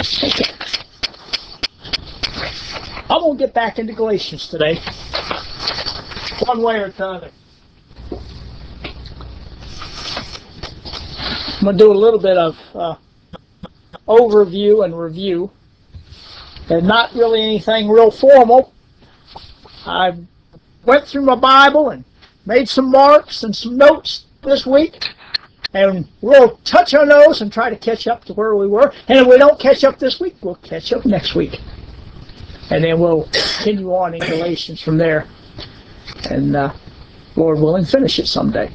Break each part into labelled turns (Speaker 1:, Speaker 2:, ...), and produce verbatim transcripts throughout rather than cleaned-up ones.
Speaker 1: Okay. I'm going to get back into Galatians today, one way or the other. I'm going to do a little bit of uh, overview and review, and not really anything real formal. I went through my Bible and made some marks and some notes this week, and we'll touch on those and try to catch up to where we were. And if we don't catch up this week, we'll catch up next week. And then we'll continue on in Galatians from there. And uh, Lord willing, finish it someday.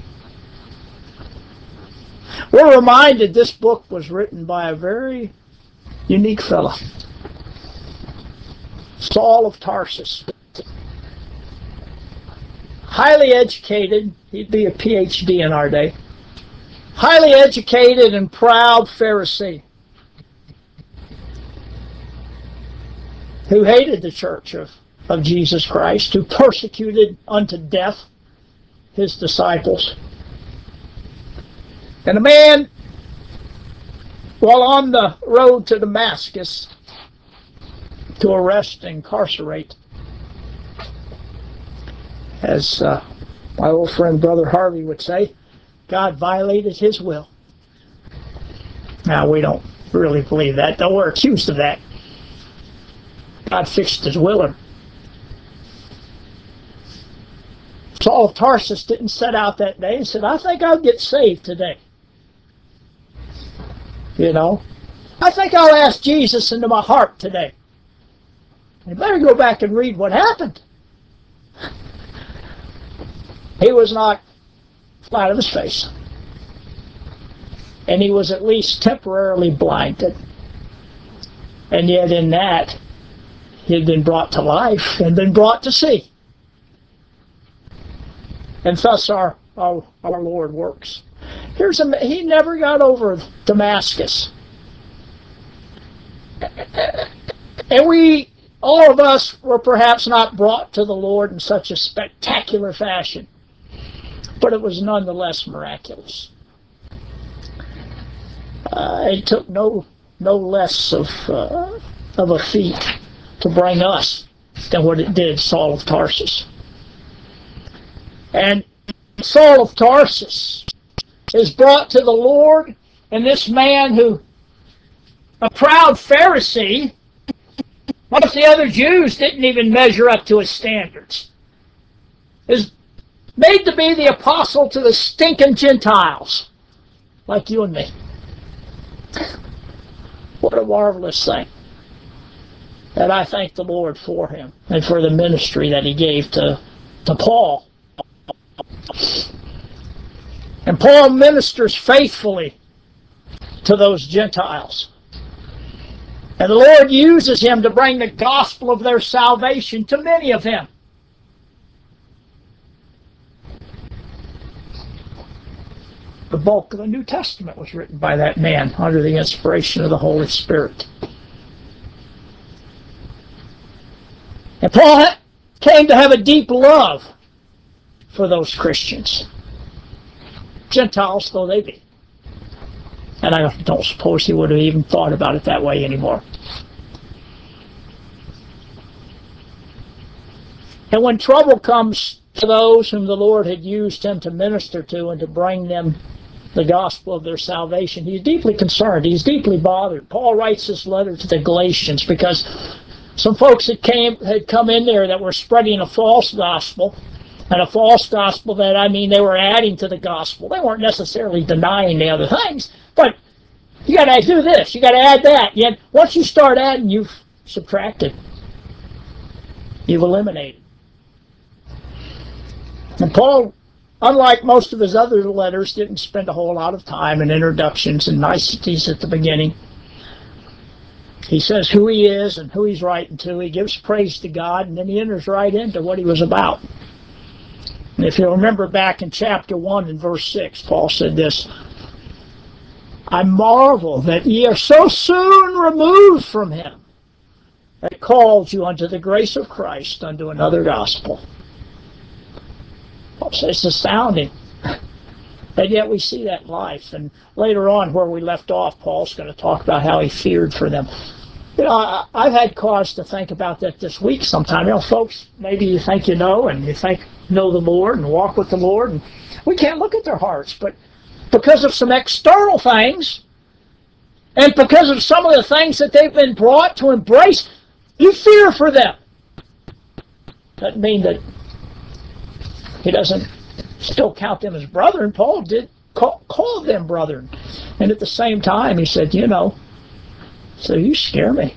Speaker 1: We're reminded this book was written by a very unique fellow, Saul of Tarsus. Highly educated, he'd be a P H D in our day. Highly educated and proud Pharisee who hated the church of, of Jesus Christ, who persecuted unto death his disciples. And a man, while on the road to Damascus to arrest and incarcerate, as uh, my old friend Brother Harvey would say, God violated his will. Now, we don't really believe that, though we're accused of that. God fixed his will. Saul of Tarsus didn't set out that day and said, I think I'll get saved today. You know, I think I'll ask Jesus into my heart today. You better go back and read what happened. He was knocked flat on his face. And he was at least temporarily blinded. And yet in that, he had been brought to life and been brought to see. And thus our, our, our Lord works. Here's a, he never got over Damascus. And we, all of us, were perhaps not brought to the Lord in such a spectacular fashion. But it was nonetheless miraculous. Uh, it took no no less of uh, of a feat to bring us than what it did Saul of Tarsus. And Saul of Tarsus is brought to the Lord, and this man who, a proud Pharisee, most of the other Jews didn't even measure up to his standards, is made to be the apostle to the stinking Gentiles, like you and me. What a marvelous thing. And I thank the Lord for him and for the ministry that he gave to, to Paul. And Paul ministers faithfully to those Gentiles. And the Lord uses him to bring the gospel of their salvation to many of them. The bulk of the New Testament was written by that man under the inspiration of the Holy Spirit. And Paul came to have a deep love for those Christians, Gentiles though they be. And I don't suppose he would have even thought about it that way anymore. And when trouble comes to those whom the Lord had used him to minister to and to bring them the gospel of their salvation, he's deeply concerned. He's deeply bothered. Paul writes this letter to the Galatians because some folks that came had come in there that were spreading a false gospel, and a false gospel that, I mean, they were adding to the gospel. They weren't necessarily denying the other things, but you got to do this, you got to add that. Yet once you start adding, you've subtracted, you've eliminated. And Paul, unlike most of his other letters, didn't spend a whole lot of time in introductions and niceties at the beginning. He says who he is and who he's writing to. He gives praise to God, and then he enters right into what he was about. And if you remember back in chapter one and verse six, Paul said this, I marvel that ye are so soon removed from him that called you unto the grace of Christ unto another gospel. Paul says it's astounding. And yet we see that in life. And later on where we left off, Paul's going to talk about how he feared for them. You know, I, I've had cause to think about that this week sometime. You know, folks, maybe you think you know, and you think you know the Lord and walk with the Lord, and we can't look at their hearts, but because of some external things, and because of some of the things that they've been brought to embrace, you fear for them. Doesn't mean that he doesn't still count them as brethren. Paul did call, call them brethren. And at the same time, he said, you know, so you scare me.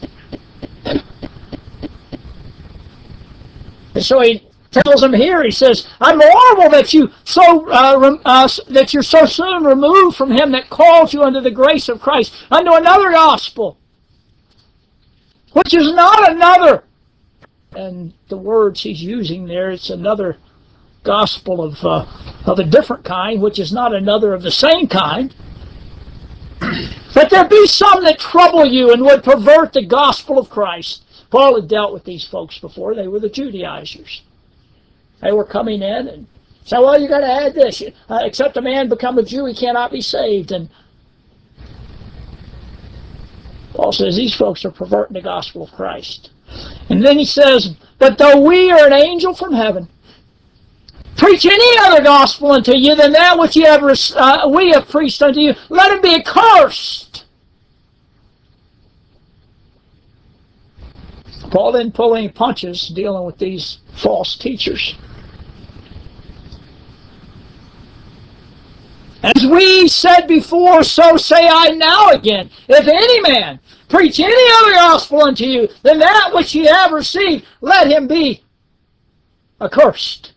Speaker 1: And so he tells them here, he says, I marvel that you so uh, uh, that you're so soon removed from him that called you unto the grace of Christ, unto another gospel, which is not another. And the words he's using there, it's another gospel of uh, of a different kind, which is not another of the same kind. But there be some that trouble you and would pervert the gospel of Christ. Paul had dealt with these folks before. They were the Judaizers. They were coming in and say, well, you got to add this. Uh, except a man become a Jew, he cannot be saved. And Paul says these folks are perverting the gospel of Christ. And then he says, but though we are an angel from heaven, preach any other gospel unto you than that which ye have, uh, we have preached unto you, let him be accursed. Paul didn't pull any punches dealing with these false teachers. As we said before, so say I now again. If any man preach any other gospel unto you than that which ye have received, let him be accursed.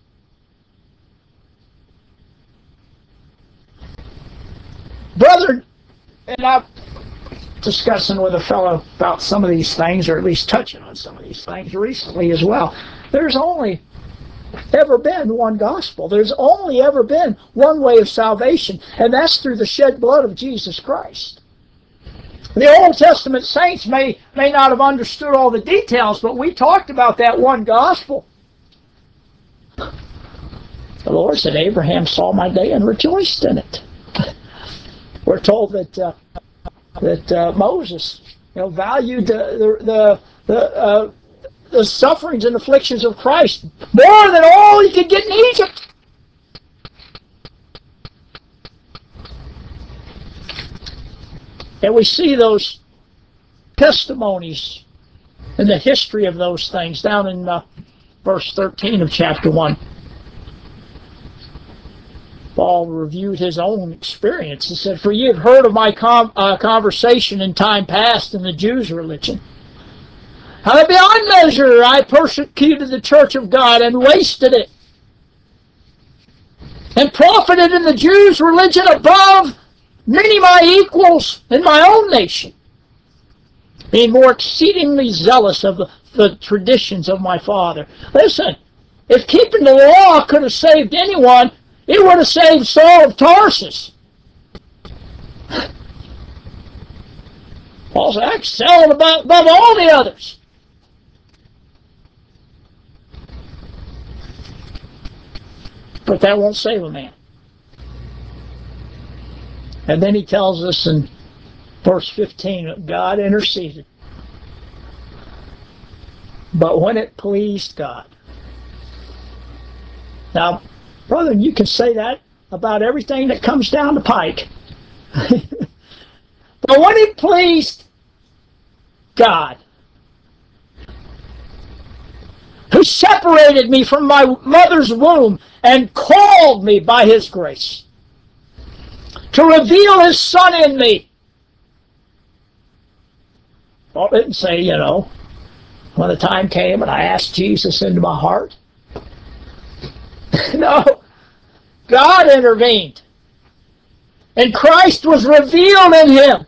Speaker 1: Brother, and I'm discussing with a fellow about some of these things, or at least touching on some of these things recently as well. There's only ever been one gospel. There's only ever been one way of salvation, and that's through the shed blood of Jesus Christ. The Old Testament saints may, may not have understood all the details, but we talked about that one gospel. The Lord said, Abraham saw my day and rejoiced in it. We're told that uh, that uh, Moses, you know, valued the the the, the, uh, the sufferings and afflictions of Christ more than all he could get in Egypt. And we see those testimonies and the history of those things down in uh, verse thirteen of chapter one. Paul reviewed his own experience. He said, for ye have heard of my com uh, conversation in time past in the Jews' religion. How beyond measure I persecuted the church of God and wasted it, and profited in the Jews' religion above many my equals in my own nation, being more exceedingly zealous of the, the traditions of my father. Listen, if keeping the law could have saved anyone, it would have saved Saul of Tarsus. Paul said, I excelled above, above all the others. But that won't save a man. And then he tells us in verse fifteen that God interceded. But when it pleased God. Now, brother, you can say that about everything that comes down the pike. But when it pleased God, who separated me from my mother's womb and called me by his grace, to reveal his Son in me. Paul didn't say, you know, when the time came and I asked Jesus into my heart. No, God intervened. And Christ was revealed in him.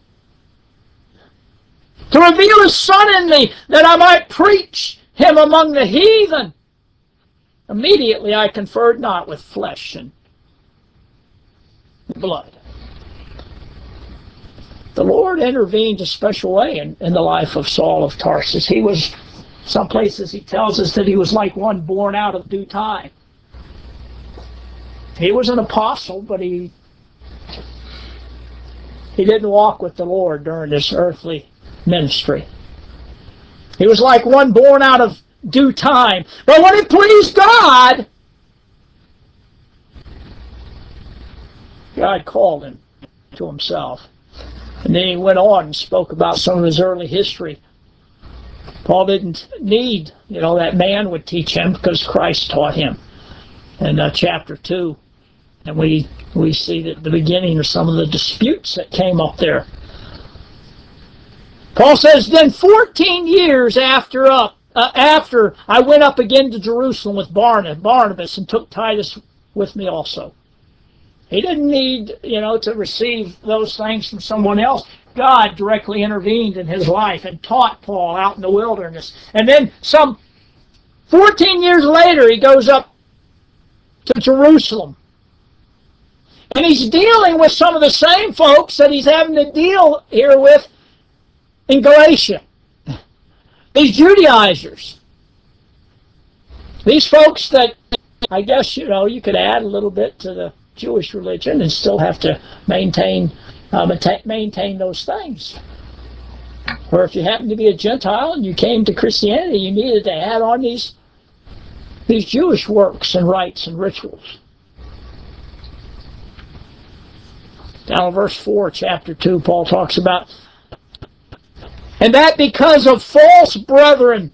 Speaker 1: To reveal his Son in me, that I might preach him among the heathen. Immediately I conferred not with flesh and blood. The Lord intervened a special way in, in the life of Saul of Tarsus. He was, some places he tells us that he was like one born out of due time. He was an apostle, but he he didn't walk with the Lord during his earthly ministry. He was like one born out of due time. But when it pleased God, God called him to himself. And then he went on and spoke about some of his early history. Paul didn't need, you know, that man would teach him because Christ taught him in uh, chapter two. And we, we see that the beginning of some of the disputes that came up there. Paul says, then fourteen years after up, uh, after I went up again to Jerusalem with Barnabas and took Titus with me also. He didn't need, you know, to receive those things from someone else. God directly intervened in his life and taught Paul out in the wilderness. And then some fourteen years later, he goes up to Jerusalem. And he's dealing with some of the same folks that he's having to deal here with in Galatia. These Judaizers. These folks that, I guess, you know, you could add a little bit to the Jewish religion and still have to maintain um, maintain those things. Or if you happen to be a Gentile and you came to Christianity, you needed to add on these, these Jewish works and rites and rituals. Down in verse four, chapter two, Paul talks about, and that because of false brethren,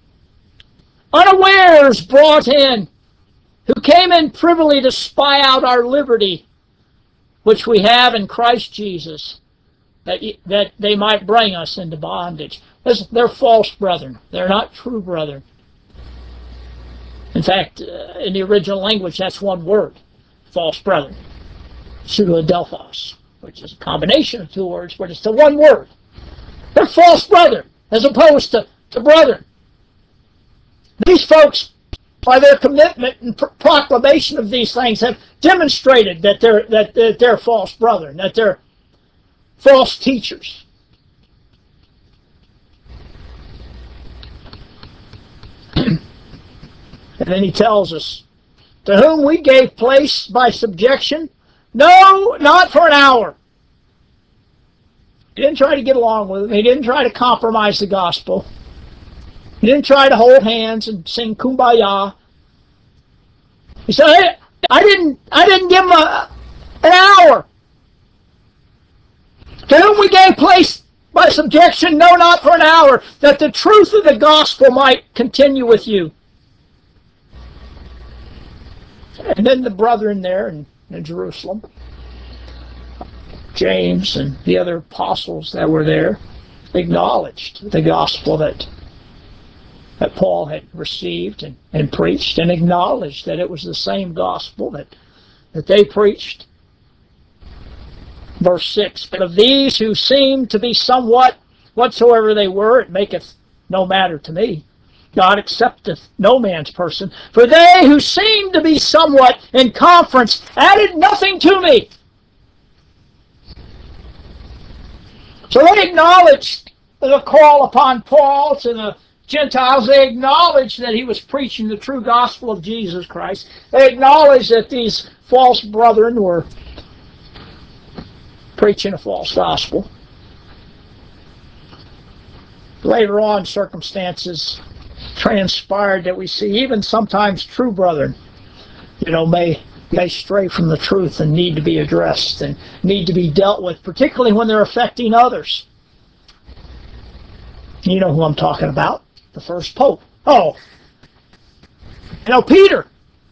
Speaker 1: unawares brought in, who came in privily to spy out our liberty, which we have in Christ Jesus, that, that they might bring us into bondage. Listen, they're false brethren. They're not true brethren. In fact, uh, in the original language, that's one word, false brethren. Pseudo-adelphos, which is a combination of two words, but it's the one word. They're false brethren, as opposed to, to brethren. These folks, by their commitment and pr proclamation of these things, have demonstrated that they're, that, that they're false brethren, that they're false teachers. And then he tells us, to whom we gave place by subjection, no, not for an hour. He didn't try to get along with them. He didn't try to compromise the gospel. He didn't try to hold hands and sing Kumbaya. He said, I, I didn't I didn't give him a, an hour. To whom we gave place by subjection, no, not for an hour, that the truth of the gospel might continue with you. And then the brethren there in, in Jerusalem, James and the other apostles that were there, acknowledged the gospel that that Paul had received and, and preached, and acknowledged that it was the same gospel that, that they preached. Verse six, but of these who seem to be somewhat, whatsoever they were, it maketh no matter to me. God accepteth no man's person. For they who seemed to be somewhat in conference added nothing to me. So they acknowledged the call upon Paul to the Gentiles. They acknowledged that he was preaching the true gospel of Jesus Christ. They acknowledged that these false brethren were preaching a false gospel. Later on, circumstances transpired that we see even sometimes true brethren, you know, may may stray from the truth and need to be addressed and need to be dealt with, particularly when they're affecting others. You know who I'm talking about, the first pope. Oh, you know, Peter.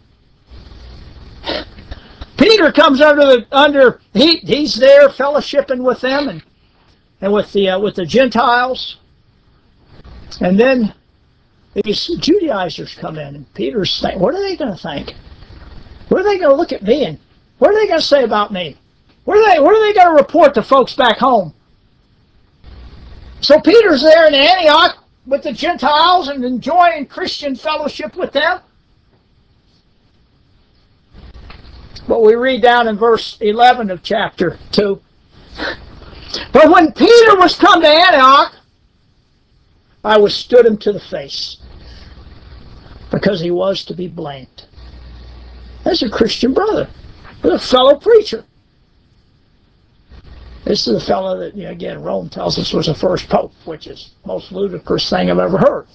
Speaker 1: Peter comes under the under he he's there fellowshipping with them and and with the uh, with the Gentiles, and then these Judaizers come in, and Peter's saying, "What are they going to think? What are they going to look at me and what are they going to say about me? What are they what are they going to report to folks back home?" So Peter's there in Antioch with the Gentiles and enjoying Christian fellowship with them. But we read down in verse eleven of chapter two. But when Peter was come to Antioch, I withstood him to the face, because he was to be blamed. That's a Christian brother, a fellow preacher. This is a fellow that, you know, again, Rome tells us was the first pope, which is the most ludicrous thing I've ever heard.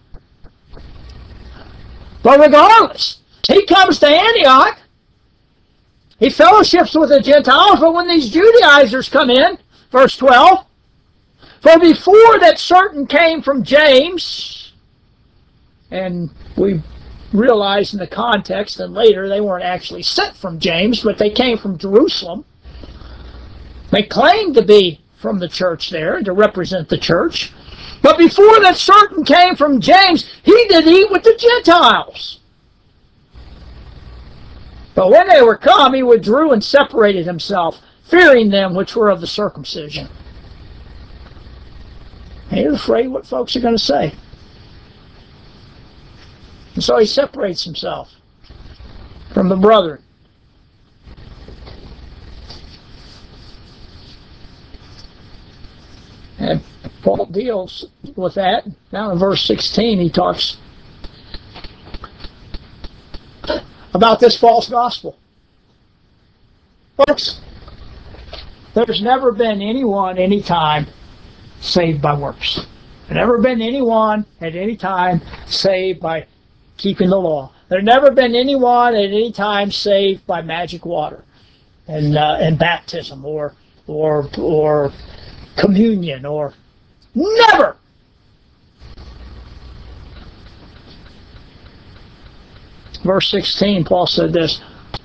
Speaker 1: But regardless, he comes to Antioch. He fellowships with the Gentiles, but when these Judaizers come in, verse twelve, for before that certain came from James, and we realize in the context and later they weren't actually sent from James, but they came from Jerusalem. They claimed to be from the church there and to represent the church. But before that certain came from James, he did eat with the Gentiles. But when they were come, he withdrew and separated himself, fearing them which were of the circumcision. He was afraid what folks are going to say. And so he separates himself from the brethren. And Paul deals with that. Now in verse sixteen he talks about this false gospel. Folks, there's never been anyone, any time, saved by works. There's never been anyone at any time saved by keeping the law. There's never been anyone at any time saved by magic water and uh, and baptism or or or communion or never. Verse sixteen, Paul said this,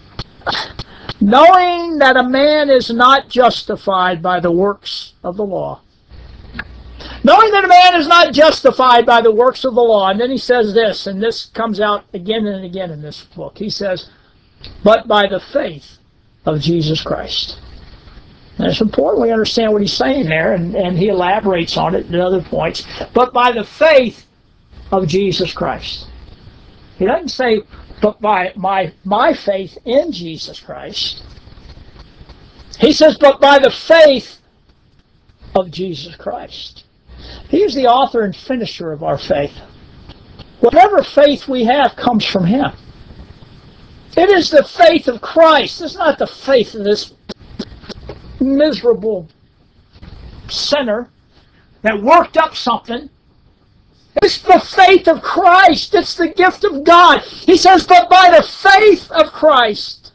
Speaker 1: knowing that a man is not justified by the works of the law. Knowing that a man is not justified by the works of the law. And then he says this, and this comes out again and again in this book. He says, but by the faith of Jesus Christ. And it's important we understand what he's saying there, and, and he elaborates on it at other points. But by the faith of Jesus Christ. He doesn't say, but by my, my faith in Jesus Christ. He says, but by the faith of Jesus Christ. He is the author and finisher of our faith. Whatever faith we have comes from him. It is the faith of Christ. It's not the faith of this miserable sinner that worked up something. It's the faith of Christ. It's the gift of God. He says, but by the faith of Christ,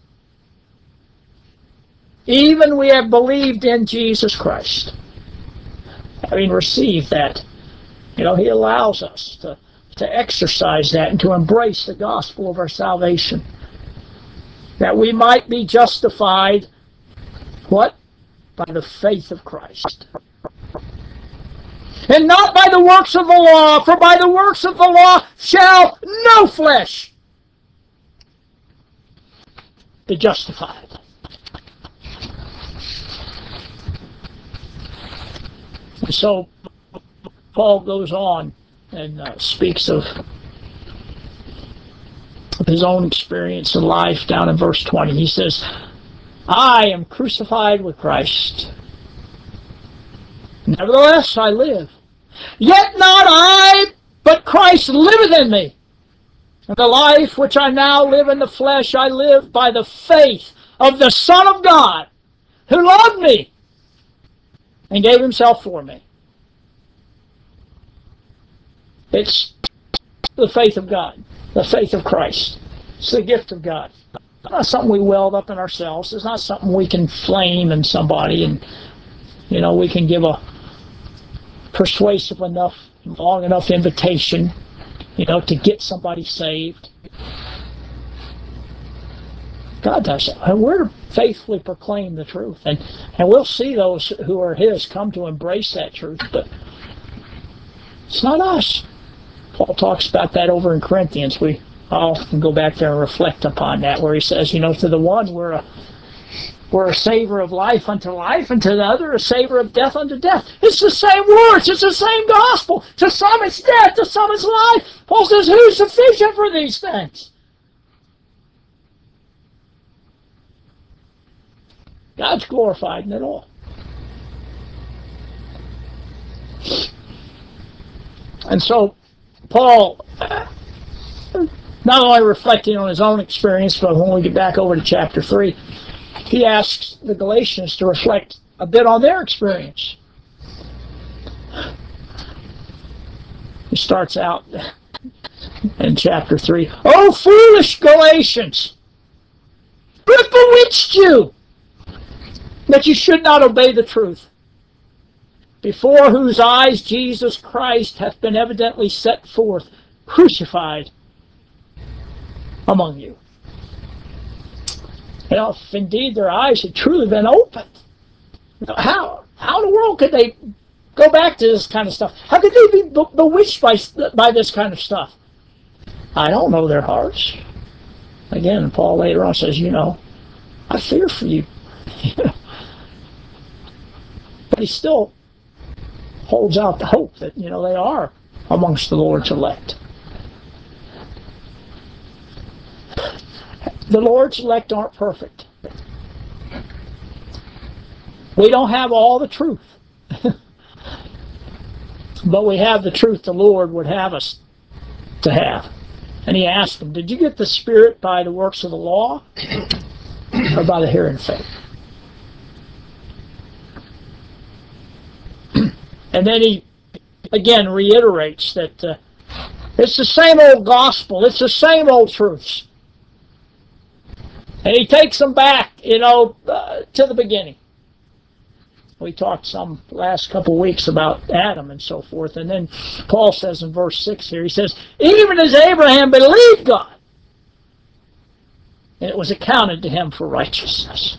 Speaker 1: even we have believed in Jesus Christ. Having received that, you know, he allows us to, to exercise that and to embrace the gospel of our salvation. That we might be justified, what? By the faith of Christ. And not by the works of the law, for by the works of the law shall no flesh be justified. And so Paul goes on and uh, speaks of, of his own experience in life down in verse twenty. He says, I am crucified with Christ. Nevertheless, I live. Yet not I, but Christ liveth in me. And the life which I now live in the flesh, I live by the faith of the Son of God, who loved me and gave himself for me. It's the faith of God, the faith of Christ. It's the gift of God. It's not something we weld up in ourselves. It's not something we can flame in somebody and, you know, we can give a persuasive enough, long enough invitation, you know, to get somebody saved. God does it. And we're to faithfully proclaim the truth. And, and we'll see those who are his come to embrace that truth, but it's not us. Paul talks about that over in Corinthians. We often go back there and reflect upon that, where he says, you know, to the one we're a We're a savor of life unto life, and to the other a savor of death unto death. It's the same words. It's the same gospel. To some it's death, to some it's life. Paul says, who's sufficient for these things? God's glorified in it all. And so, Paul, not only reflecting on his own experience, but when we get back over to chapter three, he asks the Galatians to reflect a bit on their experience. He starts out in chapter three. Oh, foolish Galatians! Who bewitched you that you should not obey the truth? Before whose eyes Jesus Christ hath been evidently set forth, crucified among you. You know, if indeed their eyes had truly been opened, how, how in the world could they go back to this kind of stuff? How could they be bewitched by, by this kind of stuff? I don't know their hearts. Again, Paul later on says, you know, I fear for you. But he still holds out the hope that, you know, they are amongst the Lord's elect. The Lord's elect aren't perfect. We don't have all the truth. But we have the truth the Lord would have us to have. And he asked them, did you get the Spirit by the works of the law or by the hearing of faith? And then he again reiterates that uh, it's the same old gospel. It's the same old truths. And he takes them back, you know, uh, to the beginning. We talked some last couple of weeks about Adam and so forth. And then Paul says in verse six here, he says, even as Abraham believed God, and it was accounted to him for righteousness.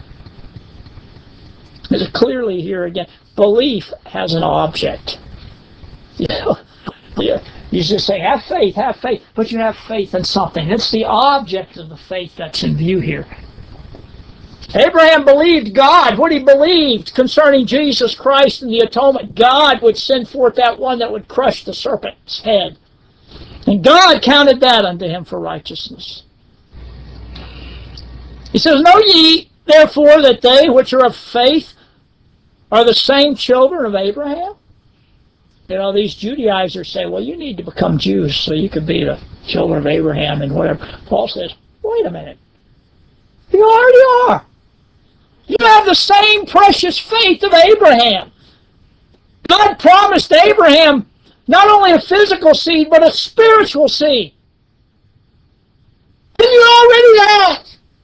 Speaker 1: There's clearly here again, belief has an object. You know, you, you just say, have faith, have faith, but you have faith in something. It's the object of the faith that's in view here. Abraham believed God, what he believed concerning Jesus Christ and the atonement. God would send forth that one that would crush the serpent's head. And God counted that unto him for righteousness. He says, know ye therefore that they which are of faith are the same children of Abraham? You know, these Judaizers say, well, you need to become Jews so you can be the children of Abraham and whatever. Paul says, wait a minute. You already are. You have the same precious faith of Abraham. God promised Abraham not only a physical seed, but a spiritual seed. And you already have.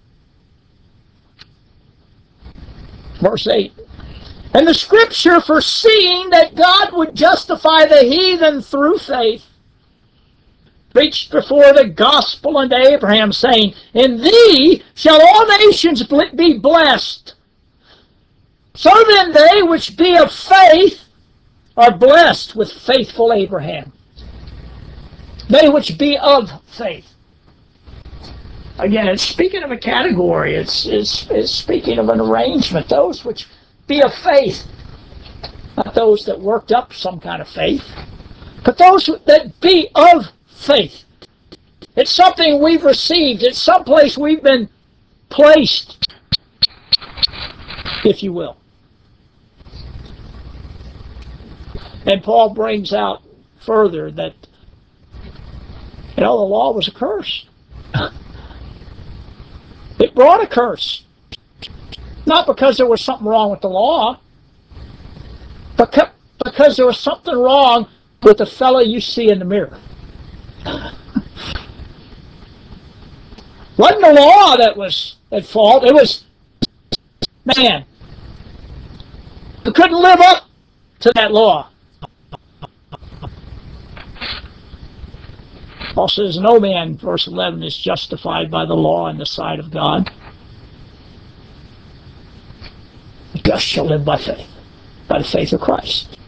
Speaker 1: Verse eight. And the scripture, foreseeing that God would justify the heathen through faith, preached before the gospel unto Abraham, saying, in thee shall all nations be blessed. So then they which be of faith are blessed with faithful Abraham. They which be of faith. Again, it's speaking of a category. It's, it's, it's speaking of an arrangement. Those which be of faith. Not those that worked up some kind of faith, but those that be of faith. It's something we've received. It's someplace we've been placed, if you will. And Paul brings out further that, you know, the law was a curse. It brought a curse. Not because there was something wrong with the law, but because there was something wrong with the fellow you see in the mirror. Wasn't the law that was at fault. It was man who couldn't live up to that law. Paul says, no man, verse eleven, is justified by the law in the sight of God. The just shall live by faith, by the faith of Christ.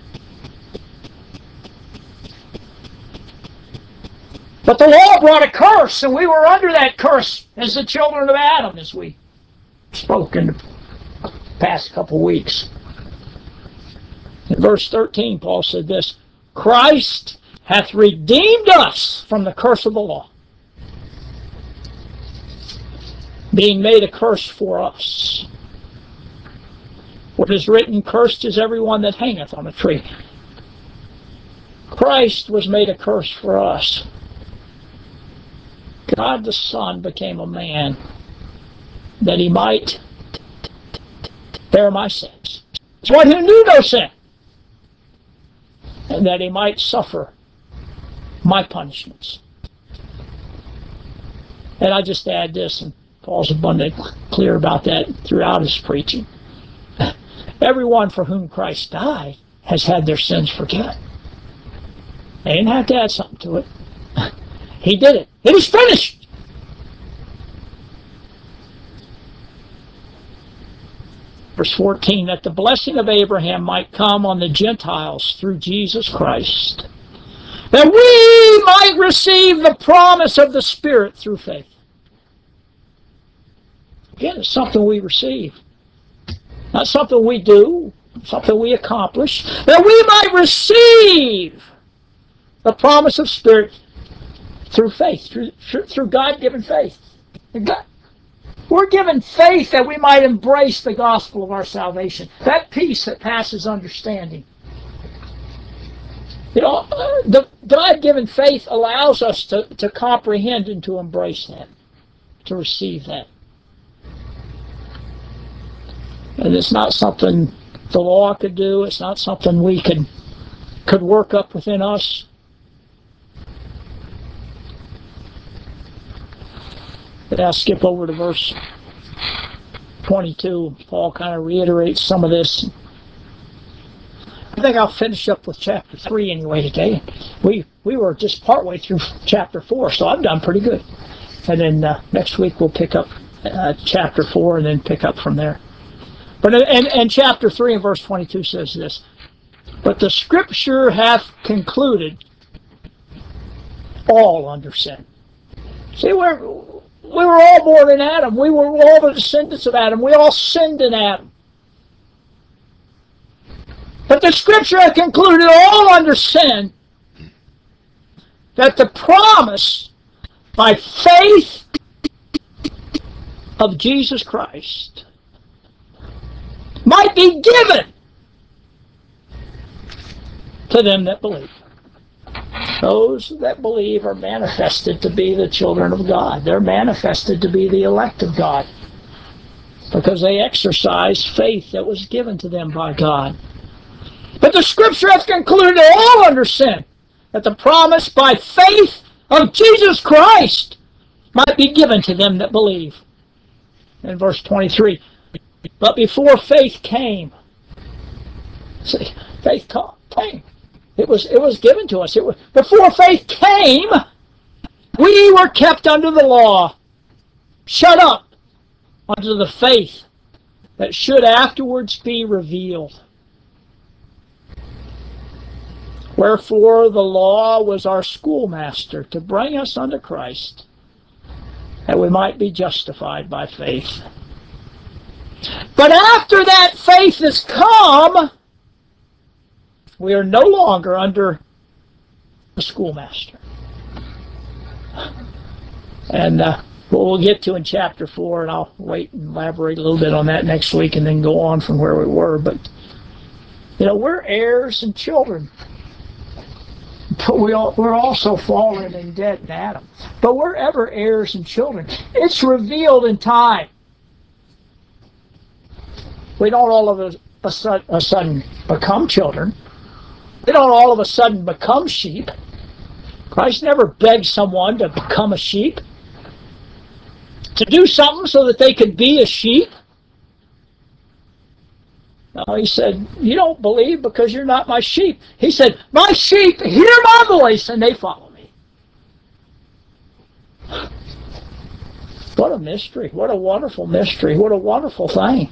Speaker 1: But the law brought a curse, and we were under that curse as the children of Adam, as we spoke in the past couple weeks. In verse thirteen, Paul said this, Christ hath redeemed us from the curse of the law, being made a curse for us. What is written, cursed is everyone that hangeth on a tree. Christ was made a curse for us. God the Son became a man that he might bear my sins. It's one who knew no sin, and that he might suffer my punishments. And I just add this, and Paul's abundantly clear about that throughout his preaching. Everyone for whom Christ died has had their sins forgiven. They didn't have to add something to it. He did it. It is finished. Verse fourteen, that the blessing of Abraham might come on the Gentiles through Jesus Christ, that we might receive the promise of the Spirit through faith. Again, it's something we receive. Not something we do, something we accomplish, that we might receive the promise of Spirit through faith, through, through God-given faith. God, we're given faith that we might embrace the gospel of our salvation, that peace that passes understanding. You know, the God-given faith allows us to, to comprehend and to embrace that, to receive that. And it's not something the law could do. It's not something we could, could work up within us. But I'll skip over to verse twenty-two. Paul kind of reiterates some of this. I think I'll finish up with chapter three anyway today. We we were just partway through chapter four, so I've done pretty good. And then uh, next week we'll pick up uh, chapter four and then pick up from there. But and, and chapter three and verse twenty-two says this, but the Scripture hath concluded all under sin. See, we're, we were all born in Adam. We were all the descendants of Adam. We all sinned in Adam. But the Scripture hath concluded all under sin, that the promise by faith of Jesus Christ might be given to them that believe. Those that believe are manifested to be the children of God. They're manifested to be the elect of God because they exercise faith that was given to them by God. But the Scripture hath concluded all under sin, that the promise by faith of Jesus Christ might be given to them that believe. In verse twenty-three, but before faith came, see, faith came. It was it was given to us. It was before faith came, we were kept under the law, shut up under the faith that should afterwards be revealed. Wherefore the law was our schoolmaster to bring us unto Christ, that we might be justified by faith. But after that faith has come, we are no longer under the schoolmaster. And uh, what we'll get to in chapter four, and I'll wait and elaborate a little bit on that next week and then go on from where we were. But, you know, we're heirs and children. But we all, we're also fallen and dead in Adam. But we're ever heirs and children. It's revealed in time. We don't all of a, a, a sudden become children. We don't all of a sudden become sheep. Christ never begged someone to become a sheep, to do something so that they could be a sheep. No, he said, you don't believe because you're not my sheep. He said, my sheep hear my voice and they follow me. What a mystery. What a wonderful mystery. What a wonderful thing.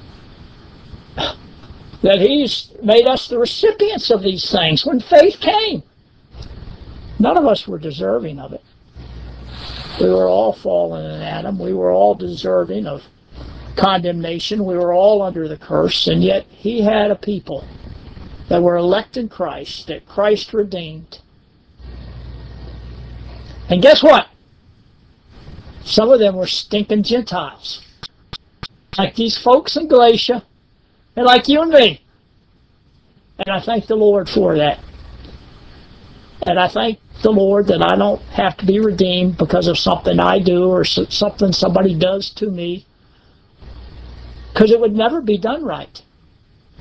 Speaker 1: That he's made us the recipients of these things when faith came. None of us were deserving of it. We were all fallen in Adam. We were all deserving of condemnation. We were all under the curse, and yet he had a people that were elect in Christ, that Christ redeemed. And guess what? Some of them were stinking Gentiles, like these folks in Galatia, and like you and me. And I thank the Lord for that. And I thank the Lord that I don't have to be redeemed because of something I do or something somebody does to me, because it would never be done right.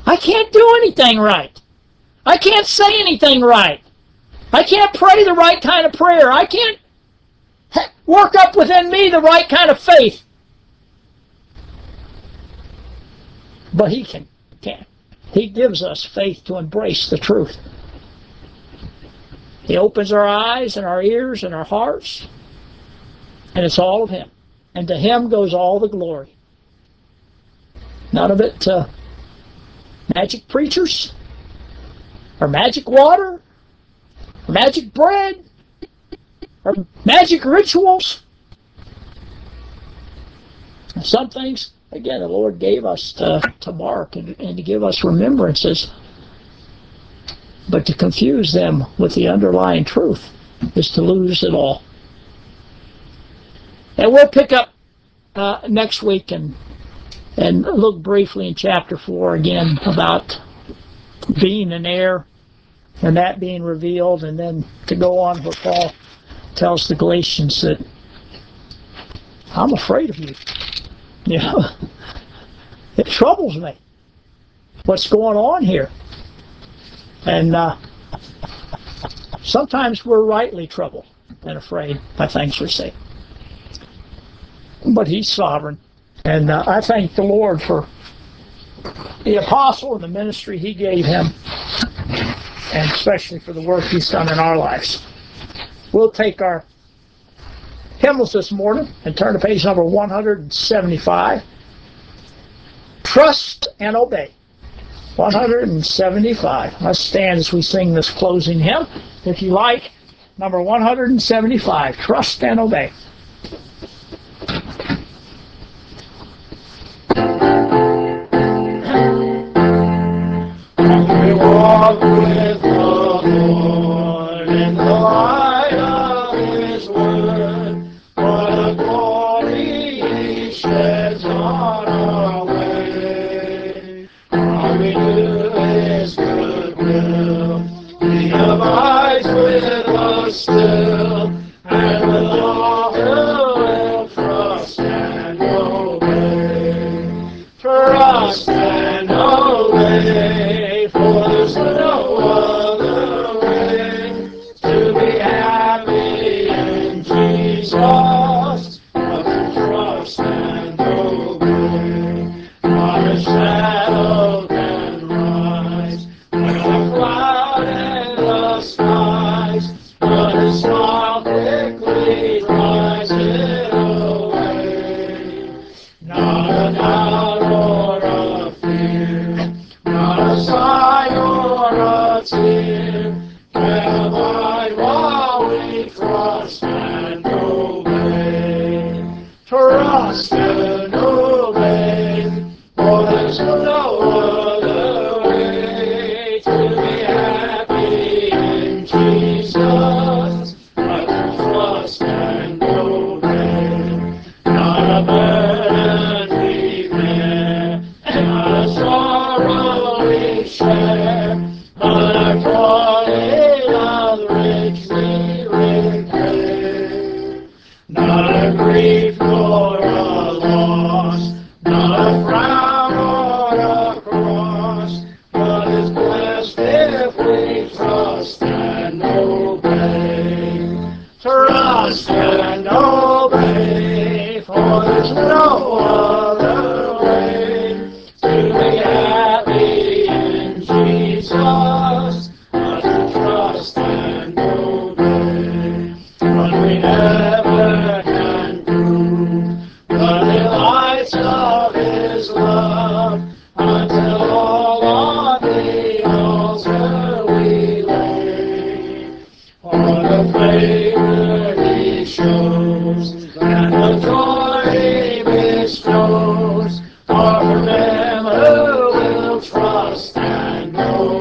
Speaker 1: I can't do anything right. I can't say anything right. I can't pray the right kind of prayer. I can't work up within me the right kind of faith. But He can. can. He gives us faith to embrace the truth. He opens our eyes and our ears and our hearts, and it's all of Him. And to Him goes all the glory. None of it to magic preachers, or magic water, or magic bread, or magic rituals. Some things, again, the Lord gave us to, to mark and, and to give us remembrances. But to confuse them with the underlying truth is to lose it all. And we'll pick up uh, next week and and look briefly in chapter four again about being an heir and that being revealed, and then to go on where Paul tells the Galatians that I'm afraid of you. You know, it troubles me what's going on here. And uh, sometimes we're rightly troubled and afraid by things we see. But He's sovereign. And uh, I thank the Lord for the apostle and the ministry He gave him, and especially for the work He's done in our lives. We'll take our hymnals this morning and turn to page number one seventy-five. Trust and Obey. one seventy-five. Let's stand as we sing this closing hymn. If you like, number one seventy-five, Trust and Obey. We walk with the Lord in the light of His word. What a glory He sheds on our way. While we do His good will, He abides with us still, and with all who will trust and obey. Trust and obey, for there's no other way to be happy in Jesus but to trust and obey. Not a shadow can rise, not a cloud in the skies, but His smile quickly drives it away. Not a doubt or a fear, not a sigh or a tear can abide while we trust and obey. Trust and obey, for there's no other way to be happy in Jesus but to trust and obey. Not a burden we bear, not a sorrow we share, but our toil doth richly repay. Not a grief nor a loss, not a frown or a cross, but is blessed if we trust and obey. Trust and obey, for there's no other way to be happy in Jesus but to trust and obey. But we never can prove the delights of His love until all on the altar we lay. For the favor He shows and the joy He bestows are for them who will trust and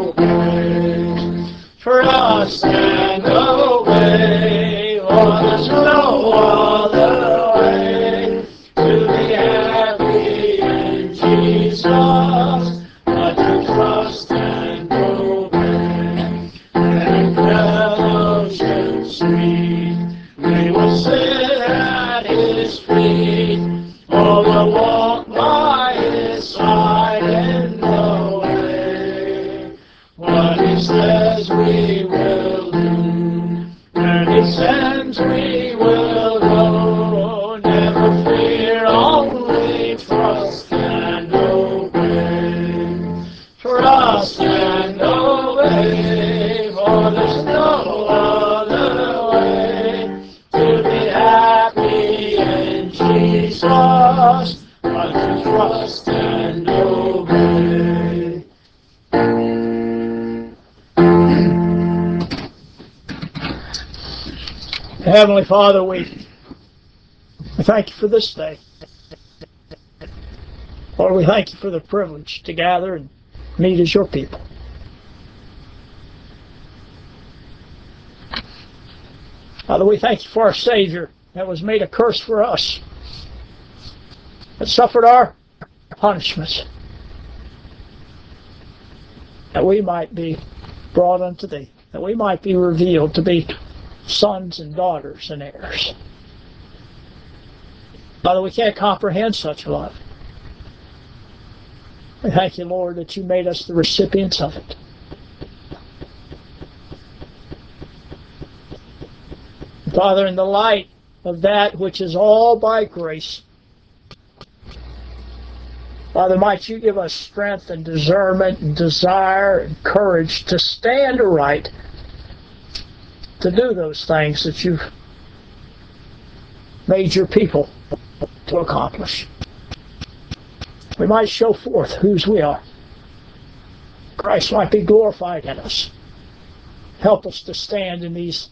Speaker 1: obey. Trust and obey, for there's no other way to be happy in Jesus but to trust and obey. And in fellowship sweet we will sit at His feet, or will walk by His side in the way. For there's no other way to be happy in Jesus but to trust and obey. Heavenly Father, we thank you for this day. Lord, we thank you for the privilege to gather and meet as your people. Father, we thank you for our Savior that was made a curse for us, that suffered our punishments, that we might be brought unto thee, that we might be revealed to be sons and daughters and heirs. Father, we can't comprehend such love. We thank you, Lord, that you made us the recipients of it. Father, in the light of that which is all by grace, Father, might you give us strength and discernment and desire and courage to stand aright, to do those things that you've made your people to accomplish. We might show forth whose we are. Christ might be glorified in us. Help us to stand in these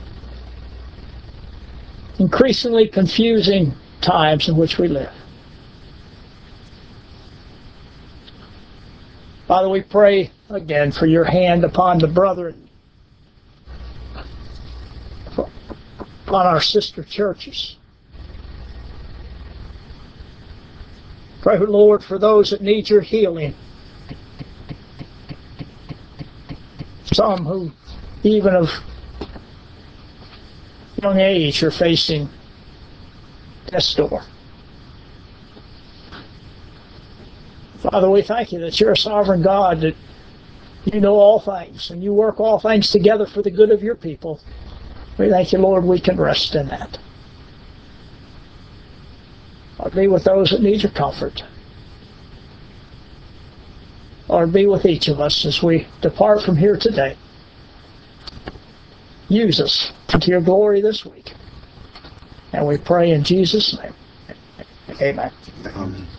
Speaker 1: increasingly confusing times in which we live. Father, we pray again for your hand upon the brethren, upon our sister churches. Pray, Lord, for those that need your healing. Some who, even of young age, are facing death's door. Father, we thank you that you're a sovereign God, that you know all things, and you work all things together for the good of your people. We thank you, Lord, we can rest in that. Lord, be with those that need your comfort. Lord, be with each of us as we depart from here today. Use us to your glory this week. And we pray in Jesus' name. Amen.
Speaker 2: Amen.